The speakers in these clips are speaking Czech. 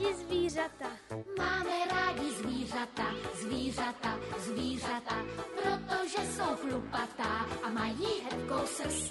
rádi zvířata. Máme rádi zvířata, zvířata, zvířata, protože jsou chlupatá a mají hebkou srst.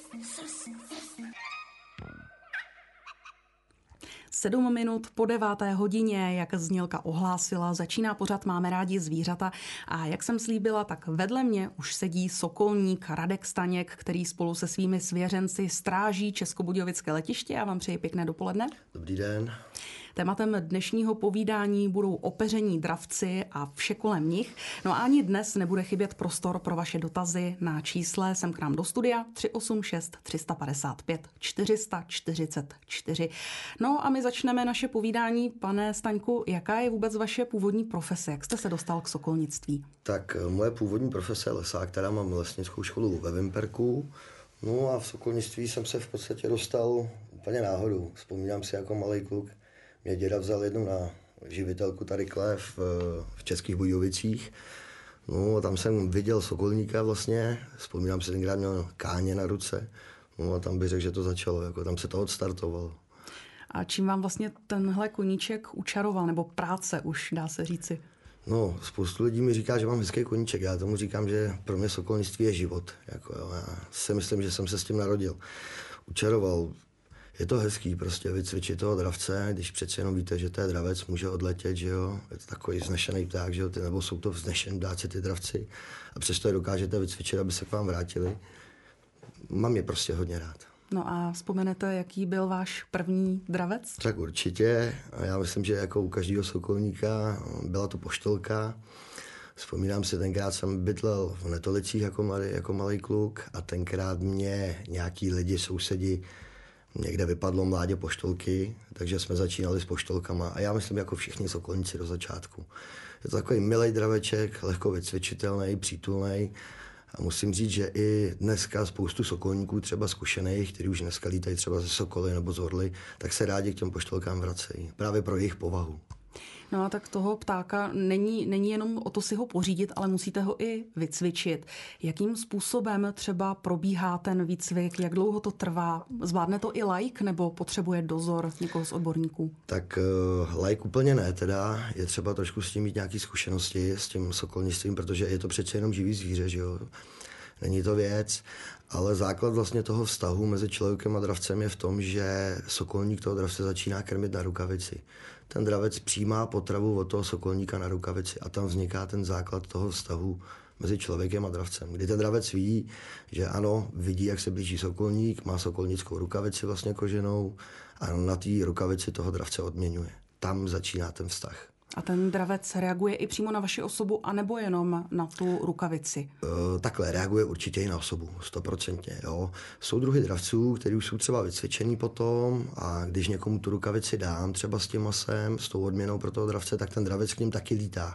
7 minut po 9:00, jak znělka ohlásila, začíná pořad Máme rádi zvířata a jak jsem slíbila, tak vedle mě už sedí sokolník Radek Staněk, který spolu se svými svěřenci stráží Českobudějovické letiště. Já vám přeji pěkné dopoledne. Dobrý den. Tématem dnešního povídání budou opeření dravci a vše kolem nich. No a ani dnes nebude chybět prostor pro vaše dotazy na čísle sem k nám do studia 386 355 444. No a my začneme naše povídání. Pane Staňku, jaká je vůbec vaše původní profese? Jak jste se dostal k sokolnictví? Tak moje původní profese je lesák, která mám lesnickou školu ve Vimperku. No a v sokolnictví jsem se v podstatě dostal úplně náhodou. Vzpomínám si jako malý kluk. Mě děda vzal jednou na živitelku tady v Českých Budějovicích. No a tam jsem viděl sokolníka vlastně. Vzpomínám si, tenkrát měl káně na ruce. No a tam bych řekl, že to začalo, jako tam se to odstartovalo. A čím vám vlastně tenhle koníček učaroval, nebo práce už, dá se říci? No, spoustu lidí mi říká, že mám hezký koníček. Já tomu říkám, že pro mě sokolnictví je život. Jako, jo. Já si myslím, že jsem se s tím narodil. Učaroval. Je to hezký prostě vycvičit toho dravce, když přece jenom víte, že ten dravec může odletět, že jo. Je to takový vznešený pták, že jo, nebo jsou to vznešený ptáci ty dravci. A přesto je dokážete vycvičit, aby se k vám vrátili. Mám je prostě hodně rád. No a vzpomenete, jaký byl váš první dravec? Tak určitě. A já myslím, že jako u každého sokolníka byla to poštolka. Vzpomínám si, tenkrát jsem bydlel v Netolicích jako malý kluk a tenkrát mě nějaký lidi, sousedi, někde vypadlo mládě poštolky, takže jsme začínali s poštolkama a já myslím jako všichni sokolníci do začátku. Je to takový milej draveček, lehko vycvičitelný, přítulný. A musím říct, že i dneska spoustu sokolníků, třeba zkušených, kteří už dneska lítají třeba ze Sokoly nebo z Orly, tak se rádi k těm poštolkám vracejí. Právě pro jejich povahu. No a tak toho ptáka není jenom o to si ho pořídit, ale musíte ho i vycvičit. Jakým způsobem třeba probíhá ten výcvik, jak dlouho to trvá? Zvládne to i laik nebo potřebuje dozor někoho z odborníků? Tak laik úplně ne, teda je třeba trošku s tím mít nějaké zkušenosti s tím sokolnictvím, protože je to přece jenom živý zvíře, že jo. Není to věc, ale základ vlastně toho vztahu mezi člověkem a dravcem je v tom, že sokolník toho dravce začíná krmit na rukavici. Ten dravec přijímá potravu od toho sokolníka na rukavici a tam vzniká ten základ toho vztahu mezi člověkem a dravcem. Kdy ten dravec ví, že ano, vidí, jak se blíží sokolník, má sokolnickou rukavici vlastně koženou a na té rukavici toho dravce odměňuje. Tam začíná ten vztah. A ten dravec reaguje i přímo na vaši osobu, anebo jenom na tu rukavici? Takhle, reaguje určitě i na osobu, 100%. Jo. Jsou druhy dravců, který už jsou třeba vycvičený potom a když někomu tu rukavici dám, třeba s tím masem, s tou odměnou pro toho dravce, tak ten dravec k ním taky lítá.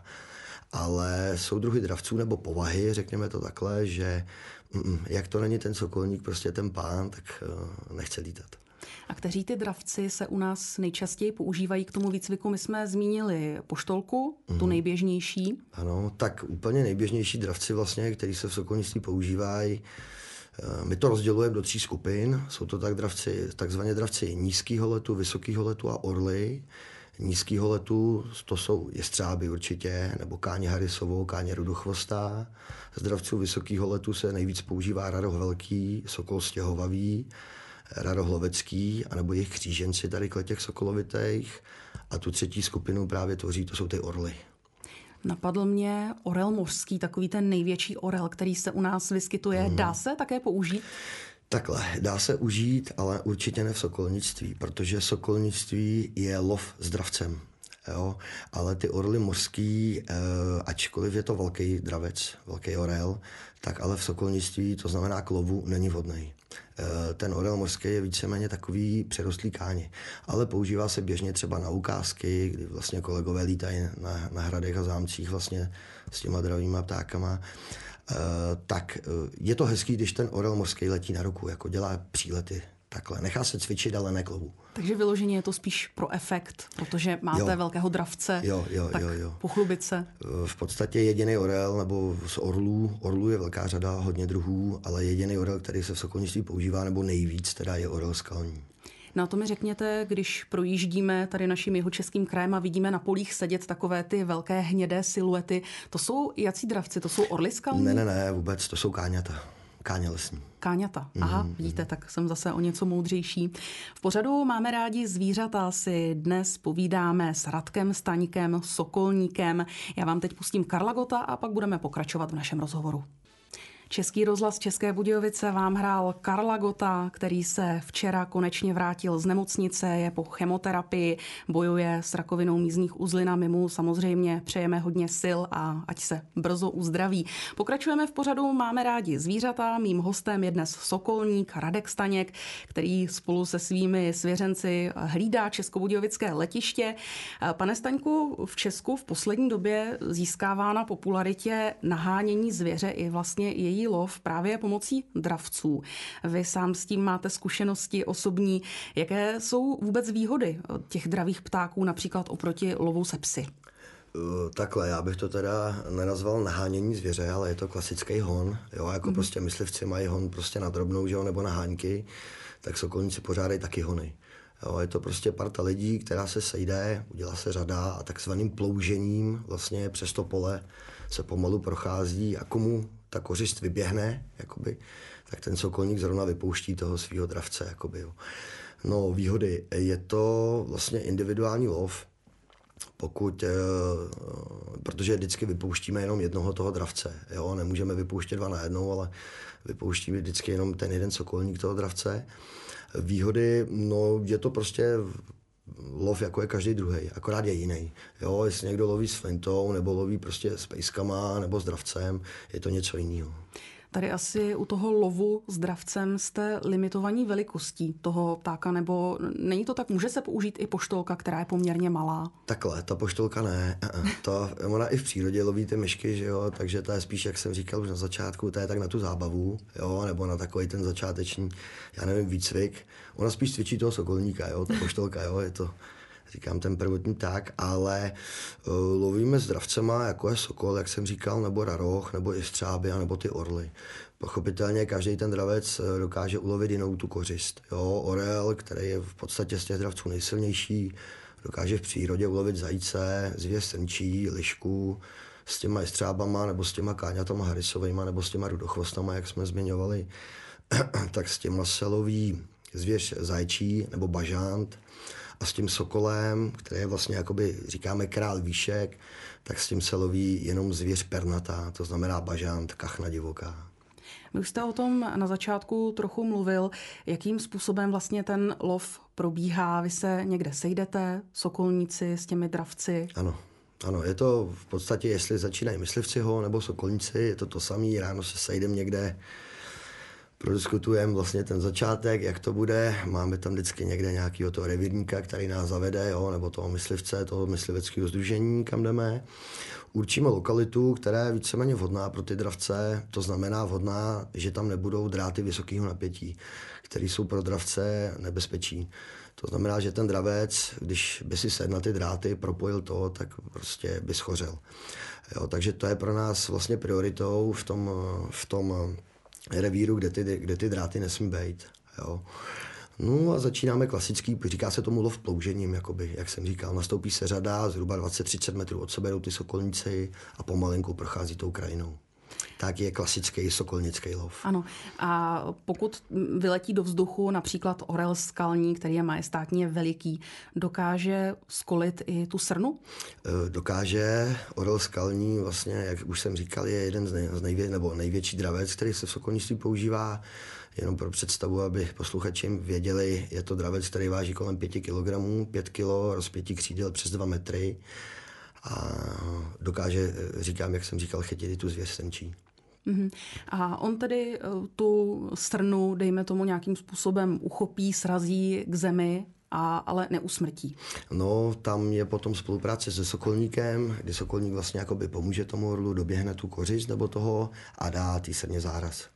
Ale jsou druhy dravců nebo povahy, řekněme to takhle, že jak to není ten sokolník, prostě ten pán, tak nechce lítat. A kteří ty dravci se u nás nejčastěji používají k tomu výcviku? My jsme zmínili poštolku, tu nejběžnější. Ano, tak úplně nejběžnější dravci vlastně, který se v sokolnictví používají. My to rozdělujeme do 3 skupin. Jsou to takzvaně dravci nízkého letu, vysokého letu a orly. Nízkého letu to jsou jestřáby určitě, nebo káně Harrisovou, káně rudochvostá. Z dravců vysokého letu se nejvíc používá radoh velký, sokol stěhovavý, radoh lovecký, anebo jejich kříženci tady těch sokolovitých. A tu 3. skupinu právě tvoří, to jsou ty orly. Napadl mě orel mořský, takový ten největší orel, který se u nás vyskytuje. Dá se také použít? Takhle, dá se užít, ale určitě ne v sokolnictví, protože sokolnictví je lov s dravcem. Jo? Ale ty orly mořský, ačkoliv je to velký dravec, velký orel, tak ale v sokolnictví, to znamená k lovu, není vhodný. Ten orel mořský je víceméně takový přerostlý káně, ale používá se běžně třeba na ukázky, kdy vlastně kolegové lítají na hradech a zámcích vlastně s těma dravýma ptákama. Tak je to hezký, když ten orel mořský letí na ruku, jako dělá přílety. Takhle. Nechá se cvičit, ale ne k lovu. Takže vyloženě je to spíš pro efekt, protože máte velkého dravce, tak pochlubit se. V podstatě jediný orel, nebo z orlů je velká řada, hodně druhů, ale jediný orel, který se v sokolnictví používá, nebo nejvíc, teda je orel skalní. No to mi řekněte, když projíždíme tady naším jihočeským krajem a vidíme na polích sedět takové ty velké hnědé siluety, to jsou jací dravci, to jsou orly skalní? Ne, vůbec, to jsou káňata. Káně lesní. Káňata. Aha, vidíte, tak jsem zase o něco moudřejší. V pořadu Máme rádi zvířata si dnes povídáme s Radkem Staňkem, sokolníkem. Já vám teď pustím Karla Gotta a pak budeme pokračovat v našem rozhovoru. Český rozhlas České Budějovice vám hrál Karla Gotta, který se včera konečně vrátil z nemocnice, je po chemoterapii, bojuje s rakovinou mízních uzlin a my mu samozřejmě přejeme hodně sil a ať se brzo uzdraví. Pokračujeme v pořadu Máme rádi zvířata. Mým hostem je dnes sokolník Radek Staněk, který spolu se svými svěřenci hlídá českobudějovické letiště. Pane Staňku, v Česku v poslední době získává na popularitě nahánění zvěře i vlastně její lov právě pomocí dravců. Vy sám s tím máte zkušenosti osobní. Jaké jsou vůbec výhody těch dravých ptáků například oproti lovu se psy? Takhle, já bych to teda nenazval nahánění zvěře, ale je to klasický hon. Jo, jako prostě myslivci mají hon prostě na drobnou, že jo, nebo na háňky, tak sokolníci pořádají taky hony. Jo, je to prostě parta lidí, která se sejde, udělá se řada a takzvaným ploužením vlastně přes to pole se pomalu prochází a komu ta kořist vyběhne, jakoby, tak ten sokolník zrovna vypouští toho svého dravce. Jakoby, jo. No, výhody. Je to vlastně individuální lov, protože vždycky vypouštíme jenom jednoho toho dravce. Jo? Nemůžeme vypouštět dva najednou, ale vypouštíme vždycky jenom ten jeden sokolník toho dravce. Výhody, no je to prostě lov, jako je každý druhý, akorát je jiný. Jo, jestli někdo loví s flintou, nebo loví prostě s pejskama, nebo s dravcem, je to něco jiného. Tady asi u toho lovu s dravcem jste limitovaní velikostí toho ptáka, nebo není to tak? Může se použít i poštolka, která je poměrně malá? Takhle, ta poštolka ne. Ona i v přírodě loví ty myšky, že jo, takže to je spíš, jak jsem říkal už na začátku, to je tak na tu zábavu, jo, nebo na takový ten začáteční, já nevím, výcvik. Ona spíš cvičí toho sokolníka, jo, ta poštolka, jo, je to, říkám, ten prvotní pták, ale lovíme s dravcema, jako je sokol, jak jsem říkal, nebo raroch, nebo jestřáby, nebo ty orly. Pochopitelně každý ten dravec dokáže ulovit jinou tu kořist. Jo, orel, který je v podstatě z těch dravců nejsilnější, dokáže v přírodě ulovit zajíce, zvěř srnčí, lišku, s těma jestřábama, nebo s těma káňatama harisovejma, nebo s těma rudochvostama, jak jsme zmiňovali, tak s těma se loví zvěř zajčí, nebo bažant. A s tím sokolem, který je vlastně, jakoby říkáme, král výšek, tak s tím se loví jenom zvěř pernatá, to znamená bažant, kachna divoká. Vy už jste o tom na začátku trochu mluvil, jakým způsobem vlastně ten lov probíhá. Vy se někde sejdete, sokolníci s těmi dravci? Ano, je to v podstatě, jestli začínají myslivci nebo sokolníci, je to samé, ráno se sejdeme někde, prodiskutujeme vlastně ten začátek, jak to bude. Máme tam vždycky někde nějakého toho revírníka, který nás zavede, jo, nebo toho myslivce, toho mysliveckého sdružení, kam jdeme. Určíme lokalitu, která je víceméně vhodná pro ty dravce, to znamená vhodná, že tam nebudou dráty vysokého napětí, které jsou pro dravce nebezpečí. To znamená, že ten dravec, když by si sedl na ty dráty, propojil to, tak prostě by schořel. Jo, takže to je pro nás vlastně prioritou v tom revíru, kde ty dráty nesmí být. Jo. No a začínáme klasický, říká se tomu lov ploužením, jakoby, jak jsem říkal, nastoupí se řada, zhruba 20-30 metrů od sebe jdou ty sokolníci a pomalinku prochází tou krajinou. Tak je klasický sokolnický lov. Ano. A pokud vyletí do vzduchu například orel skalní, který je majestátně veliký, dokáže skolit i tu srnu? Dokáže. Orel skalní, vlastně, jak už jsem říkal, je jeden z největší dravec, který se v sokolnictví používá. Jenom pro představu, aby posluchači věděli, je to dravec, který váží kolem 5 kg, 5 kg, rozpětí křídel přes 2 metry a dokáže, jak jsem říkal, chytit i tu zvěř srnčí. A on tedy tu srnu, dejme tomu, nějakým způsobem uchopí, srazí k zemi, ale neusmrtí. No, tam je potom spolupráce se sokolníkem, kdy sokolník vlastně jakoby pomůže tomu orlu, doběhne tu kořist nebo toho a dá té srně záraz.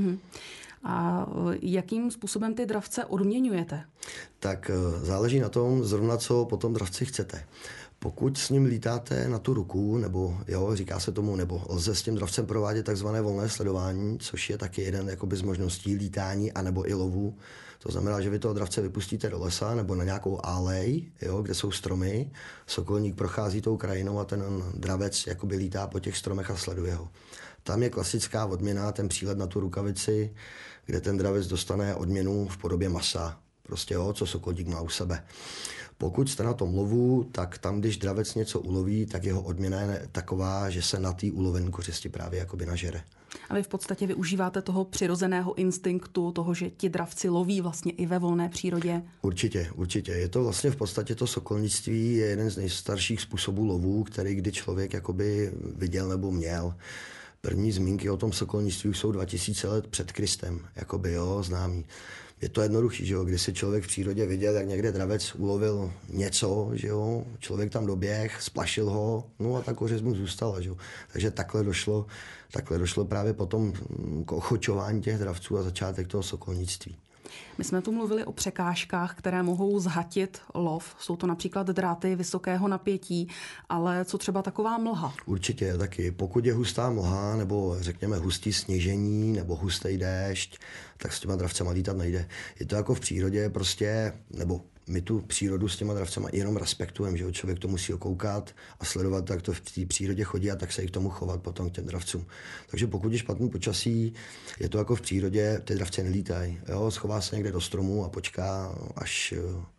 A jakým způsobem ty dravce odměňujete? Tak záleží na tom, zrovna co po tom dravci chcete. Pokud s ním lítáte na tu ruku, nebo říká se tomu, nebo lze s tím dravcem provádět takzvané volné sledování, což je taky jeden jakoby z možností lítání anebo i lovu. To znamená, že vy toho dravce vypustíte do lesa nebo na nějakou alej, jo, kde jsou stromy, sokolník prochází tou krajinou a ten dravec jakoby lítá po těch stromech a sleduje ho. Tam je klasická odměna, ten přílet na tu rukavici, kde ten dravec dostane odměnu v podobě masa, prostě jo, co sokolník má u sebe. Pokud jste na tom lovu, tak tam, když dravec něco uloví, tak jeho odměna je taková, že se na té ulovené kořisti právě jakoby nažere. A vy v podstatě využíváte toho přirozeného instinktu, toho, že ti dravci loví vlastně i ve volné přírodě? Určitě. Je to vlastně v podstatě to sokolnictví je jeden z nejstarších způsobů lovů, který kdy člověk jakoby viděl nebo měl. První zmínky o tom sokolnictví jsou 2000 let před Kristem, jakoby jo, známý. Je to jednoduchý, že jo, když si člověk v přírodě viděl, jak někde dravec ulovil něco, že jo, člověk tam doběh, splašil ho, no a ta kořist mu zůstala, že jo. Takže takhle došlo právě potom k ochočování těch dravců a začátek toho sokolnictví. My jsme tu mluvili o překážkách, které mohou zhatit lov. Jsou to například dráty vysokého napětí, ale co třeba taková mlha? Určitě taky. Pokud je hustá mlha, nebo řekněme hustý sněžení, nebo hustý déšť, tak s těma dravcema lítat nejde. Je to jako v přírodě prostě, nebo my tu přírodu s těma dravcema jenom respektujeme, že člověk to musí okoukat a sledovat, jak to v té přírodě chodí a tak se i k tomu chovat potom k těm dravcům. Takže pokud je špatný počasí, je to jako v přírodě, ty dravce nelítají. Jo? Schová se někde do stromu a počká, až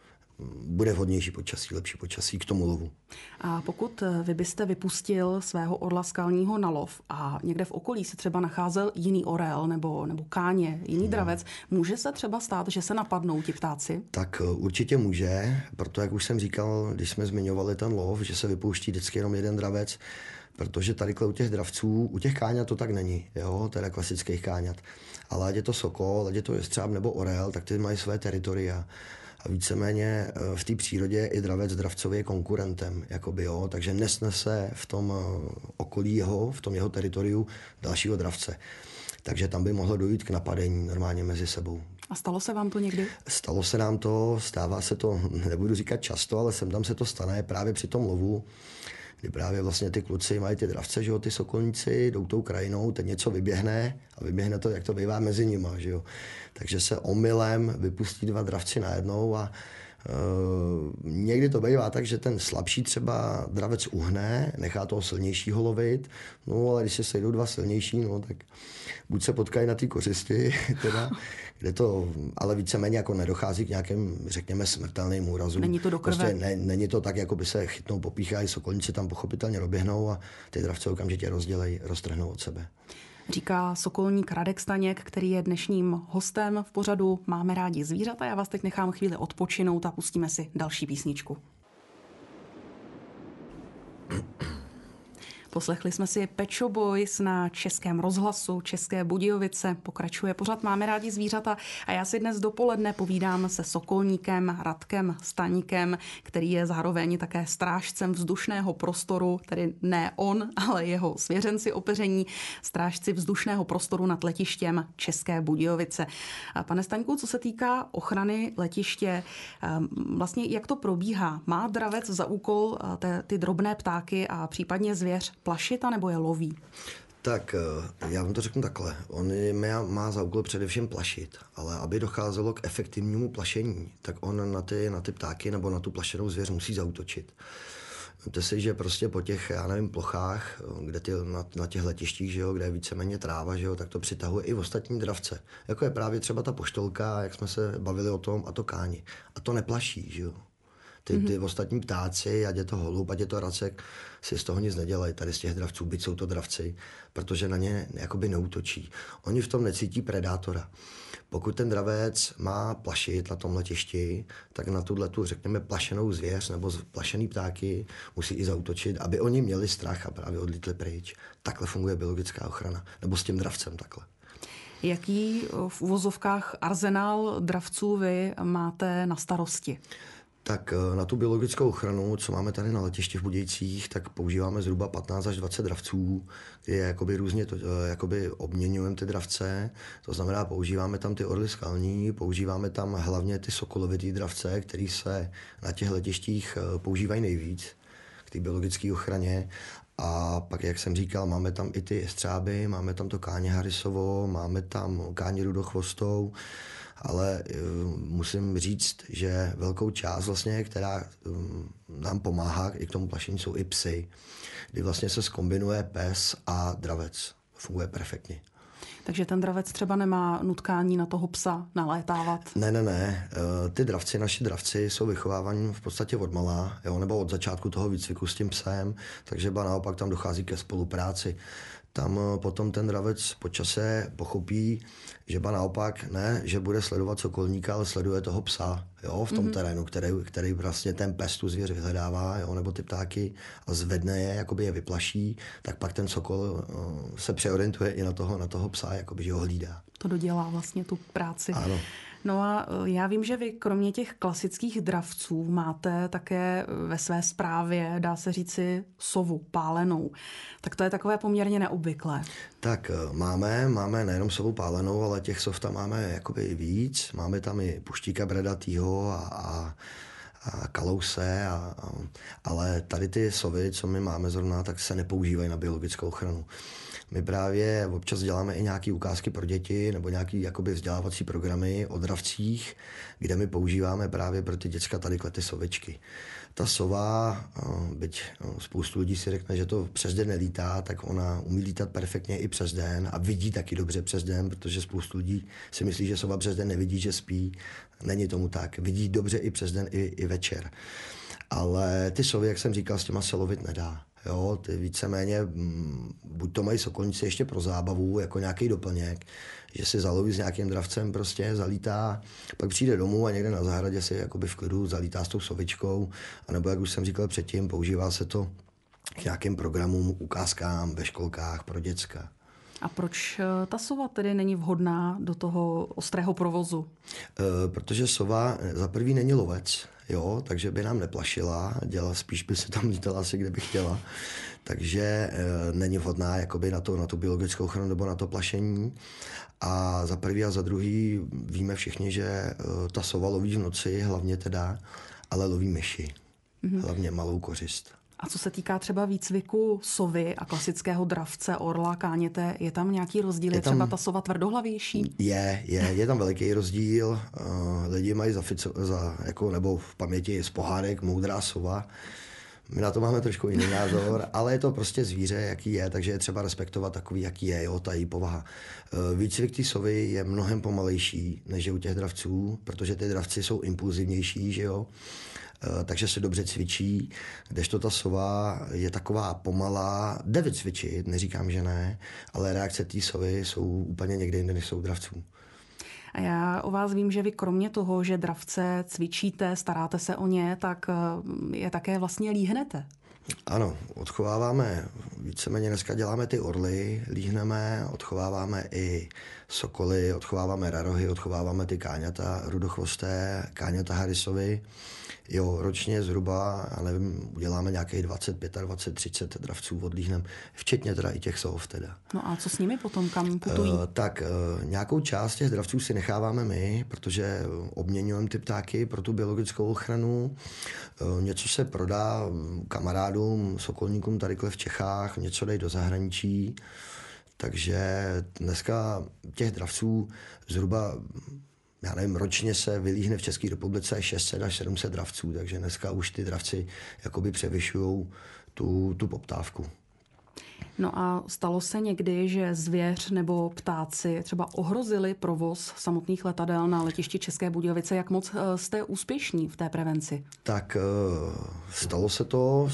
bude vhodnější počasí, lepší počasí k tomu lovu. A pokud vy byste vypustil svého orla skalního na lov a někde v okolí se třeba nacházel jiný orel nebo káně, jiný dravec, může se třeba stát, že se napadnou ti ptáci? Tak určitě může, proto jak už jsem říkal, když jsme zmiňovali ten lov, že se vypouští vždycky jenom jeden dravec, protože tady u těch dravců, u těch káňat to tak není, jo, teda klasických káňat. Ale ať je to sokol, ať je to jestřáb nebo orel, tak ty mají své teritoria. A víceméně v té přírodě i dravec dravcově je konkurentem, jakoby, jo, takže nesnese v tom okolí v tom jeho teritoriu dalšího dravce. Takže tam by mohlo dojít k napadení normálně mezi sebou. A stalo se vám to někdy? Stalo se nám to, stává se to, nebudu říkat často, ale sem tam se to stane právě při tom lovu, kdy právě vlastně ty kluci mají ty dravce, že jo, ty sokolníci, jdou tou krajinou, teď něco vyběhne a vyběhne to, jak to bývá mezi nima, že jo. Takže se omylem vypustí dva dravci najednou a někdy to bývá tak, že ten slabší třeba dravec uhne, nechá toho silnějšího lovit, no ale když se sejdou dva silnější, no tak buď se potkají na té kořisti, teda, kde to, ale víceméně jako nedochází k nějakým, řekněme, smrtelným úrazům. Není to do krve? Prostě není to tak, jako by se chytnou, popíchají, sokolníci tam pochopitelně doběhnou a ty dravce okamžitě rozdělejí, roztrhnou od sebe. Říká sokolník Radek Staněk, který je dnešním hostem v pořadu Máme rádi zvířata. Já vás teď nechám chvíli odpočinout a pustíme si další písničku. Poslechli jsme si Pet Shop Boys na Českém rozhlasu, České Budějovice. Pokračuje pořad Máme rádi zvířata a já si dnes dopoledne povídám se sokolníkem Radkem Staňkem, který je zároveň také strážcem vzdušného prostoru, tedy ne on, ale jeho svěřenci opeření, strážci vzdušného prostoru nad letištěm České Budějovice. Pane Staňku, co se týká ochrany letiště, vlastně jak to probíhá? Má dravec za úkol ty drobné ptáky a případně zvěř plašit, anebo je loví? Tak já vám to řeknu takhle. On má za úkol především plašit, ale aby docházelo k efektivnímu plašení, tak on na ty ptáky nebo na tu plašenou zvěř musí zaútočit. Víte si, že prostě po těch, já nevím, plochách, kde na těch letištích, že jo, kde je víceméně tráva, že jo, tak to přitahuje i ostatní dravce. Jako je právě třeba ta poštolka, jak jsme se bavili o tom, a to káni. A to neplaší, že jo. Ty ostatní ptáci, ať je to holub, ať je to racek, si z toho nic nedělají, tady z těch dravců, byť jsou to dravci, protože na ně jakoby neútočí. Oni v tom necítí predátora. Pokud ten dravec má plašit na tom letišti, tak na tuhletu, řekněme, plašenou zvěř nebo plašený ptáky musí i zaútočit, aby oni měli strach a právě odlítli pryč. Takhle funguje biologická ochrana. Nebo s tím dravcem takhle. Jaký v uvozovkách arzenál dravců vy máte na starosti? Tak na tu biologickou ochranu, co máme tady na letišti v Budějcích, tak používáme zhruba 15 až 20 dravců, kde jakoby různě obměňujeme ty dravce. To znamená, používáme tam ty orly skalní, používáme tam hlavně ty sokolovitý dravce, který se na těch letištích používají nejvíc k té biologické ochraně. A pak, jak jsem říkal, máme tam i ty jestřáby, máme tam to káně harisovo, máme tam káně rudochvostou ale musím říct, že velkou část vlastně, která nám pomáhá i k tomu plašení, jsou i psy, kdy vlastně se zkombinuje pes a dravec. Funguje perfektně. Takže ten dravec třeba nemá nutkání na toho psa nalétávat? Ne. Ty dravci, naši dravci jsou vychovávaní v podstatě od malá, jo, nebo od začátku toho výcviku s tím psem, takže ba naopak tam dochází ke spolupráci. Tam potom ten dravec po čase pochopí, že ba naopak ne, že bude sledovat sokolníka, ale sleduje toho psa, jo, v tom terénu, který vlastně ten pes tu zvěř vyhledává, jo, nebo ty ptáky a zvedne je, jakoby je vyplaší, tak pak ten sokol se přeorientuje i na toho psa, jakoby, že ho hlídá. To dodělá vlastně tu práci. Ano. No a já vím, že vy kromě těch klasických dravců máte také ve své správě, dá se říci, sovu pálenou. Tak to je takové poměrně neobvyklé. Tak máme nejenom sovu pálenou, ale těch sov tam máme jakoby víc. Máme tam i puštíka bradatýho a kalouse, ale tady ty sovy, co my máme zrovna, tak se nepoužívají na biologickou ochranu. My právě občas děláme i nějaké ukázky pro děti nebo nějaké jakoby vzdělávací programy o dravcích, kde my používáme právě pro ty děcka tady ty sovičky. Ta sova, byť spoustu lidí si řekne, že to přes den nelítá, tak ona umí lítat perfektně i přes den a vidí taky dobře přes den, protože spoustu lidí si myslí, že sova přes den nevidí, že spí. Není tomu tak. Vidí dobře i přes den, i večer. Ale ty sovy, jak jsem říkal, s těma se lovit nedá. Jo, ty víceméně, buď to mají sokolníci ještě pro zábavu, jako nějaký doplněk, že si zaloví s nějakým dravcem, prostě zalítá, pak přijde domů a někde na zahradě si jakoby v klidu zalítá s tou sovičkou, anebo, jak už jsem říkal předtím, používá se to k nějakým programům, ukázkám ve školkách pro děcka. A proč ta sova tedy není vhodná do toho ostrého provozu? Protože sova za prvý není lovec, jo, takže by nám neplašila, spíš by se tam lítala asi, kde by chtěla. Takže není vhodná jakoby na tu biologickou ochranu nebo na to plašení. A za prvý a za druhý víme všichni, že ta sova loví v noci, hlavně teda, ale loví myši. Hlavně malou kořist. A co se týká třeba výcviku sovy a klasického dravce, orla, káněte, je tam nějaký rozdíl? Je třeba ta sova tvrdohlavější? Je tam veliký rozdíl. Lidi mají nebo v paměti z pohádek moudrá sova. My na to máme trošku jiný názor, ale je to prostě zvíře, jaký je, takže je třeba respektovat takový, jaký je, jo, ta její povaha. Výcvik té sovy je mnohem pomalejší, než je u těch dravců, protože ty dravci jsou impulzivnější, že jo. Takže se dobře cvičí, kdežto ta sova je taková pomalá, jde vycvičit, neříkám, že ne, ale reakce té sovy jsou úplně někde jinde, než jsou dravců. A já o vás vím, že vy kromě toho, že dravce cvičíte, staráte se o ně, tak je také vlastně líhnete. Ano, odchováváme, víceméně dneska děláme ty orly, líhneme, odchováváme i sokoly, odchováváme rarohy, odchováváme ty káňata rudochvosté, káňata Harrisovy. Jo, ročně zhruba, já nevím, uděláme nějakých 20, 25, 30 dravců odlíhnem, včetně teda i těch sov teda. No a co s nimi potom, kam putují? Nějakou část těch dravců si necháváme my, protože obměňujeme ty ptáky pro tu biologickou ochranu. Něco se prodá kamarádům, sokolníkům tadyhle v Čechách, něco dají do zahraničí. Takže dneska těch dravců zhruba, já nevím, ročně se vylíhne v České republice 600 až 700 dravců, takže dneska už ty dravci jakoby převyšují tu poptávku. No a stalo se někdy, že zvěř nebo ptáci třeba ohrozili provoz samotných letadel na letišti České Budějovice? Jak moc jste úspěšní v té prevenci? Tak stalo se to,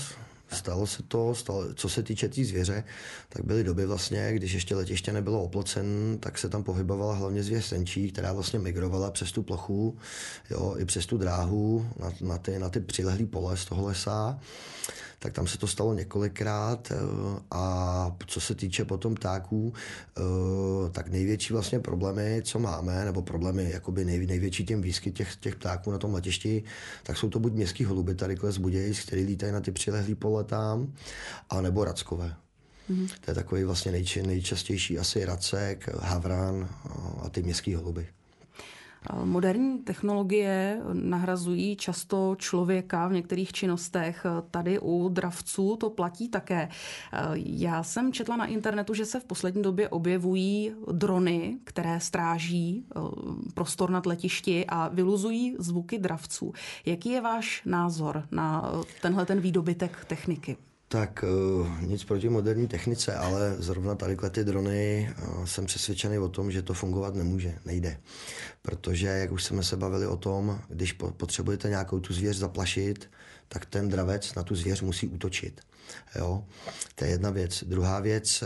co se týče té zvěře, tak byly doby vlastně, když ještě letiště nebylo oplocen, tak se tam pohybovala hlavně zvěř senčí, která vlastně migrovala přes tu plochu, jo, i přes tu dráhu na ty přilehlý pole z toho lesa. Tak tam se to stalo několikrát a co se týče potom ptáků, tak největší vlastně problémy, co máme, nebo problémy jakoby největší tím výskyt těch ptáků na tom letišti, tak jsou to buď městský holuby tadyhle z Budějic, který lítají na ty přilehlý pole tam, a nebo rackové. To je takový vlastně nejčastější asi racek, havran a ty městský holuby. Moderní technologie nahrazují často člověka v některých činnostech. Tady u dravců to platí také. Já jsem četla na internetu, že se v poslední době objevují drony, které stráží prostor nad letišti a vyluzují zvuky dravců. Jaký je váš názor na tenhle ten výdobytek techniky? Tak nic proti moderní technice, ale zrovna tady ty drony jsem přesvědčený o tom, že to fungovat nemůže, nejde. Protože, jak už jsme se bavili o tom, když potřebujete nějakou tu zvěř zaplašit, tak ten dravec na tu zvěř musí útočit. Jo? To je jedna věc. Druhá věc,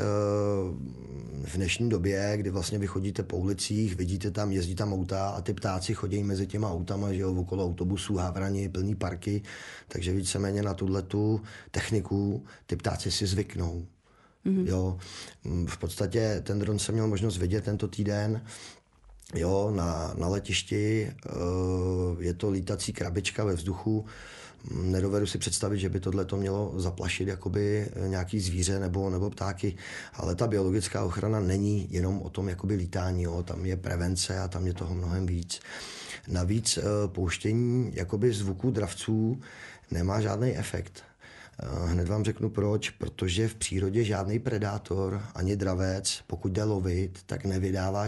v dnešní době, kdy vlastně vy chodíte po ulicích, vidíte tam, jezdí tam auta a ty ptáci chodí mezi těma autama, že jo, okolo autobusů, havrani, plný parky, takže víceméně na tuhletu techniku ty ptáci si zvyknou. Mm-hmm. Jo? V podstatě ten dron jsem měl možnost vidět tento týden, jo, na letišti, je to lítací krabička ve vzduchu. Nedovedu si představit, že by tohleto mělo zaplašit jakoby nějaký zvíře nebo ptáky, ale ta biologická ochrana není jenom o tom jakoby lítání, jo. Tam je prevence a tam je toho mnohem víc. Navíc pouštění jakoby zvuků dravců nemá žádný efekt. Hned vám řeknu proč, protože v přírodě žádný predátor ani dravec, pokud jde lovit, tak nevydává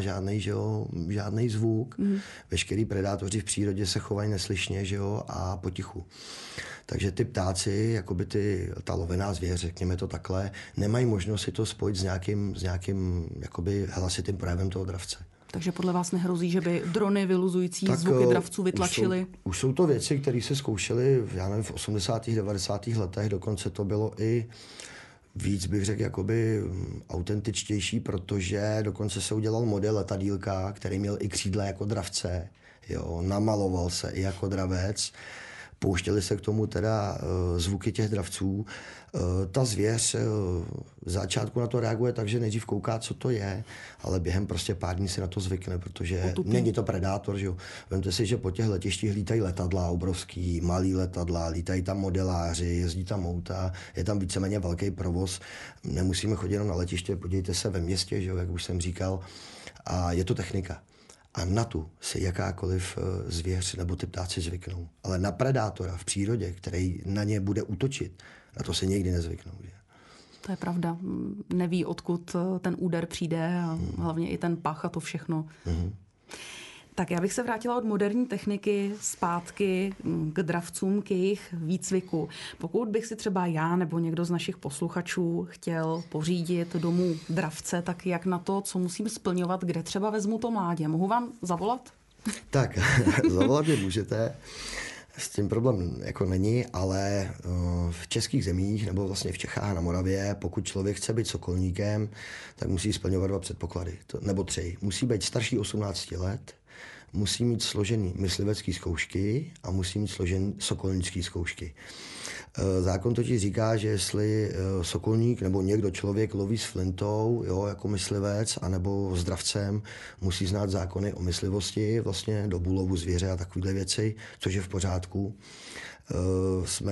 žádný zvuk. Mm. Veškerý predátoři v přírodě se chovají neslyšně, že jo, a potichu. Takže ty ptáci, jakoby ta lovená zvěř, řekněme to takhle, nemají možnost si to spojit s nějakým jakoby hlasitým projevem toho dravce. Takže podle vás nehrozí, že by drony vyluzující zvuky dravců vytlačily? Už jsou to věci, které se zkoušely v 80. 90. letech, dokonce to bylo i víc, bych řekl, jakoby autentičtější, protože dokonce se udělal model letadýlka, který měl i křídla jako dravce, jo, namaloval se i jako dravec. Pouštěli se k tomu teda zvuky těch dravců. Ta zvěř v začátku na to reaguje tak, že nejdřív kouká, co to je, ale během prostě pár dní si na to zvykne, protože není to predátor. Že jo. Vemte si, že po těch letištích lítají letadla obrovský, malý letadla, lítají tam modeláři, jezdí tam auta, je tam víceméně velký provoz. Nemusíme chodit jenom na letiště, podívejte se ve městě, že jo, jak už jsem říkal, a je to technika. A na tu se jakákoliv zvěř nebo ty ptáci zvyknou. Ale na predátora v přírodě, který na ně bude útočit, na to se nikdy nezvyknou. Že? To je pravda. Neví, odkud ten úder přijde a hlavně i ten pach a to všechno. Mm-hmm. Tak já bych se vrátila od moderní techniky zpátky k dravcům, k jejich výcviku. Pokud bych si třeba já nebo někdo z našich posluchačů chtěl pořídit domů dravce, tak jak na to, co musím splňovat, kde třeba vezmu to mládě? Mohu vám zavolat? Tak, zavolat mě můžete. S tím problém jako není, ale v českých zemích nebo vlastně v Čechách na Moravě, pokud člověk chce být sokolníkem, tak musí splňovat 2 předpoklady, nebo 3. Musí být starší 18 let, musí mít složený myslivecký zkoušky a musí mít složený sokolnický zkoušky. Zákon totiž říká, že jestli sokolník nebo někdo člověk loví s flintou, jo, jako myslivec, anebo s dravcem, musí znát zákony o myslivosti, vlastně dobu lovu zvěře a takovéhle věci, což je v pořádku. Jsme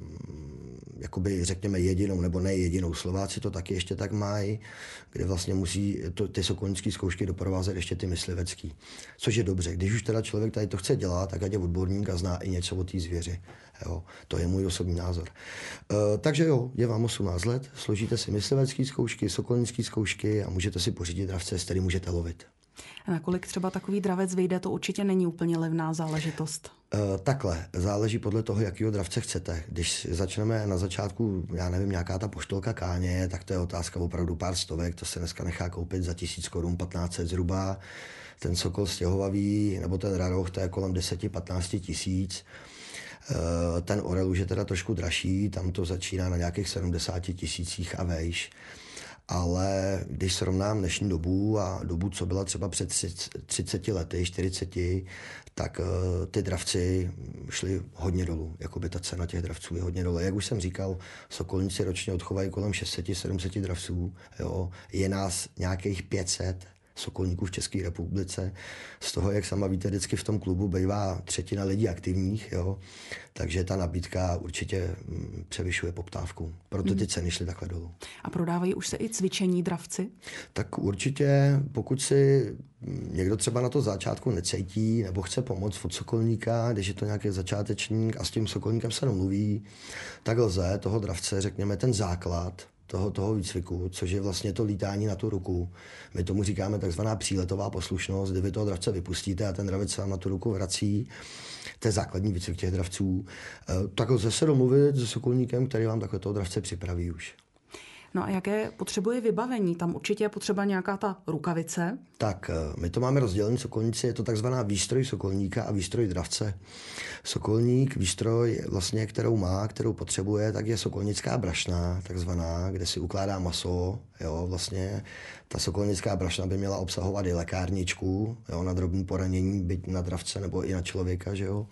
jakoby řekněme jedinou nebo ne jedinou. Slováci to taky ještě tak mají, kde vlastně musí ty sokolnické zkoušky doprovázet ještě ty myslivecký. Což je dobře. Když už teda člověk tady to chce dělat, tak ať je odborník a zná i něco o té zvěři. Jo, to je můj osobní názor. Takže jo, je vám 18 let, složíte si myslivecké zkoušky, sokolnické zkoušky a můžete si pořídit dravce, s kterým můžete lovit. A nakolik třeba takový dravec vyjde, to určitě není úplně levná záležitost. Takhle, záleží podle toho, jakýho dravce chcete. Když začneme na začátku, já nevím, nějaká ta poštolka káně, tak to je otázka opravdu pár stovek, to se dneska nechá koupit za 1000 korun, 1500 zhruba. Ten sokol stěhovavý, nebo ten raroch, to je kolem 10-15 tisíc. Ten orel už je teda trošku dražší, tam to začíná na nějakých 70 tisících a vejš. Ale když srovnám dnešní dobu a dobu, co byla třeba před 30 lety, 40, tak ty dravci šly hodně dolů. Jakoby ta cena těch dravců je hodně dolů. Jak už jsem říkal, sokolníci ročně odchovají kolem 600-700 dravců. Jo. Je nás nějakých 500 sokolníků v České republice. Z toho, jak sama víte, vždycky v tom klubu bývá třetina lidí aktivních, jo? Takže ta nabídka určitě převyšuje poptávku. Proto ty ceny šly takhle dolů. A prodávají už se i cvičení dravci? Tak určitě, pokud si někdo třeba na to začátku necítí nebo chce pomoct od sokolníka, když je to nějaký začátečník a s tím sokolníkem se domluví, tak lze toho dravce, řekněme, ten základ toho výcviku, což je vlastně to lítání na tu ruku. My tomu říkáme takzvaná příletová poslušnost, kdy vy toho dravce vypustíte a ten dravec vám na tu ruku vrací. To je základní výcvik těch dravců. Tak lze se domluvit se sokolníkem, který vám takhle toho dravce připraví už. No a jaké potřebuje vybavení? Tam určitě je potřeba nějaká ta rukavice. Tak, my to máme rozdělený sokolníci, je to takzvaná výstroj sokolníka a výstroj dravce. Sokolník, výstroj, vlastně, kterou potřebuje, tak je sokolnická brašna, takzvaná, kde si ukládá maso. Jo, vlastně ta sokolnická brašna by měla obsahovat i lékárničku, jo, na drobné poranění, byť na dravce nebo i na člověka, že jo.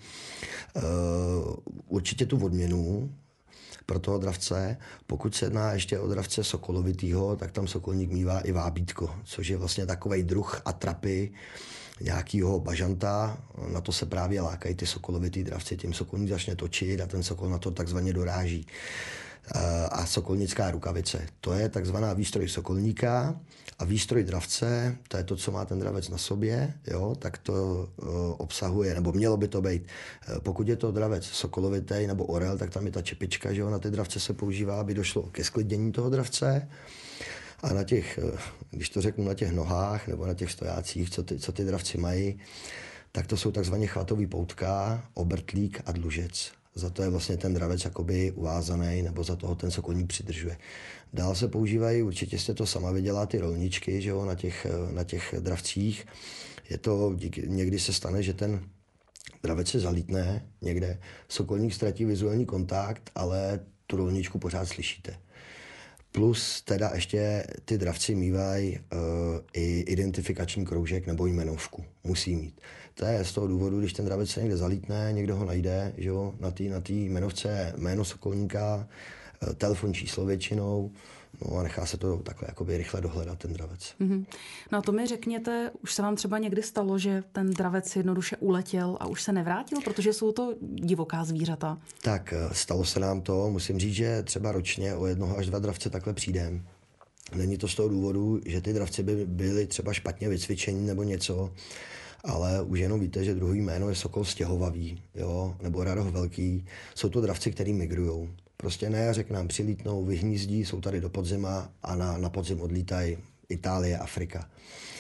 Určitě tu odměnu pro toho dravce. Pokud se jedná ještě o dravce sokolovitýho, tak tam sokolník mívá i vábítko, což je vlastně takovej druh atrapy nějakýho bažanta. Na to se právě lákají ty sokolovitý dravci. Tím sokolník začne točit a ten sokol na to takzvaně doráží. A sokolnická rukavice. To je takzvaná výstroj sokolníka a výstroj dravce, to je to, co má ten dravec na sobě, jo, tak to obsahuje, nebo mělo by to být. Pokud je to dravec sokolovitý nebo orel, tak tam je ta čepička, že jo, na ty dravce se používá, aby došlo ke sklidnění toho dravce. A na těch, když to řeknu, na těch nohách nebo na těch stojácích, co ty dravci mají, tak to jsou takzvaně chvatový poutka, obrtlík a dlužec. Za to je vlastně ten dravec jakoby uvázaný, nebo za toho ten sokolník přidržuje. Dál se používají, určitě jste to sama viděla, ty rolničky, že jo, na těch dravcích. Je to, někdy se stane, že ten dravec se zalítne někde, sokolník ztratí vizuální kontakt, ale tu rolničku pořád slyšíte. Plus teda ještě ty dravci mívají i identifikační kroužek nebo jmenovku. Musí mít. To je z toho důvodu, když ten dravec se někde zalítne, někdo ho najde, že jo, na té jmenovce jméno sokolníka, telefon číslo většinou, no a nechá se to takhle jakoby rychle dohledat ten dravec. Mm-hmm. No a to mi řekněte, už se vám třeba někdy stalo, že ten dravec jednoduše uletěl a už se nevrátil, protože jsou to divoká zvířata? Tak stalo se nám to, musím říct, že třeba ročně o 1 až 2 dravce takhle přijdem. Není to z toho důvodu, že ty dravci by byly třeba špatně vycvičení nebo něco, ale už jenom víte, že druhý jméno je sokol stěhovavý, jo, nebo radoch velký. Jsou to dravci, který migrujou. Prostě na jaře k nám přilítnou, vyhnízdí, jsou tady do podzima a na podzim odlítají Itálie, Afrika.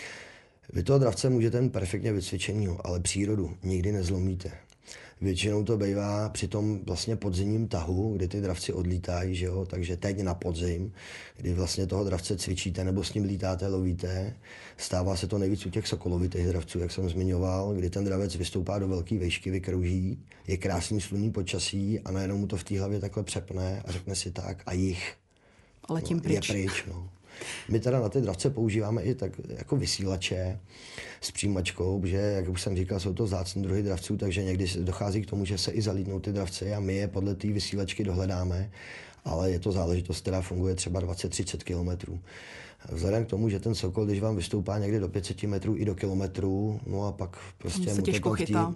Vy toho dravce můžete mít perfektně vycvičenýho, ale přírodu nikdy nezlomíte. Většinou to bývá při tom vlastně podzimním tahu, kdy ty dravci odlítají, že jo? Takže teď na podzim, kdy vlastně toho dravce cvičíte nebo s ním lítáte, lovíte. Stává se to nejvíc u těch sokolovitých dravců, jak jsem zmiňoval, kdy ten dravec vystoupá do velké výšky, vykrouží, je krásný slunný počasí a najednou mu to v té hlavě takhle přepne a řekne si tak a jich. Letím pryč. Je pryč, no. My teda na ty dravce používáme i tak jako vysílače s přijímačkou, protože, jak už jsem říkal, jsou to vzácné druhy dravců, takže někdy dochází k tomu, že se i zalítnou ty dravce a my je podle té vysílačky dohledáme, ale je to záležitost, která funguje třeba 20-30 kilometrů. Vzhledem k tomu, že ten sokol, když vám vystoupá někde do 500 metrů i do kilometrů, no a pak prostě se těžko chytá.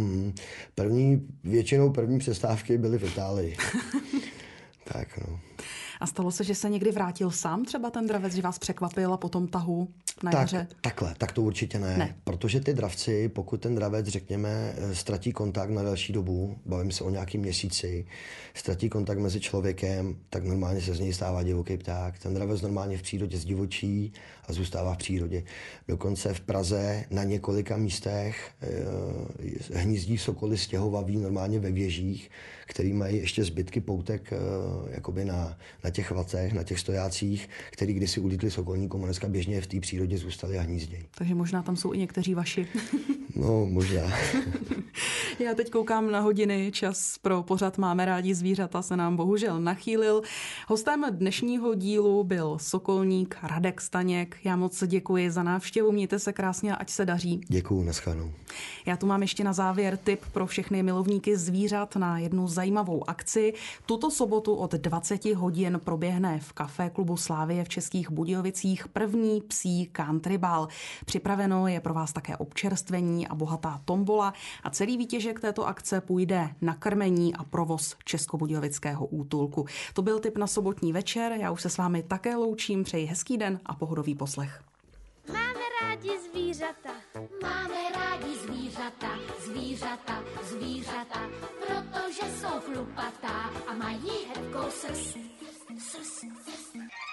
Většinou první přestávky byly v Itálii. Tak no. A stalo se, že se někdy vrátil sám třeba ten dravec, že vás překvapil a po tom tahu na jaře? Tak to určitě ne. Protože ty dravci, pokud ten dravec, řekněme, ztratí kontakt na delší dobu, bavím se o nějaký měsíci, ztratí kontakt mezi člověkem, tak normálně se z něj stává divoký pták. Ten dravec normálně v přírodě zdivočí a zůstává v přírodě. Dokonce v Praze na několika místech hnízdí sokoly stěhovaví normálně ve věžích, který mají ještě zbytky poutek jakoby na těch vacech, na těch stojácích, který kdysi ulítli sokolníkům a dneska běžně v té přírodě zůstali a hnízdějí. Takže možná tam jsou i někteří vaši. No, možná. Já teď koukám na hodiny, čas pro pořad Máme rádi zvířata se nám bohužel nachýlil. Hostem dnešního dílu byl sokolník Radek Staněk. Já moc děkuji za návštěvu, mějte se krásně a ať se daří. Děkuju, naschledanou. Já tu mám ještě na závěr tip pro všechny milovníky zvířat na jednu zajímavou akci. Tuto sobotu od 20 hodin proběhne v Café klubu Slavie v Českých Budějovicích první psí Country Ball. Připraveno je pro vás také občerstvení a bohatá tombola a celý výtěžek této akce půjde na krmení a provoz Českobudějovického útulku. To byl tip na sobotní večer, já už se s vámi také loučím, přeji hezký den a pohodový poslech. Máme rádi zvířata. Máme rádi zvířata, zvířata, zvířata, protože jsou chlupatá a mají hebkou srst.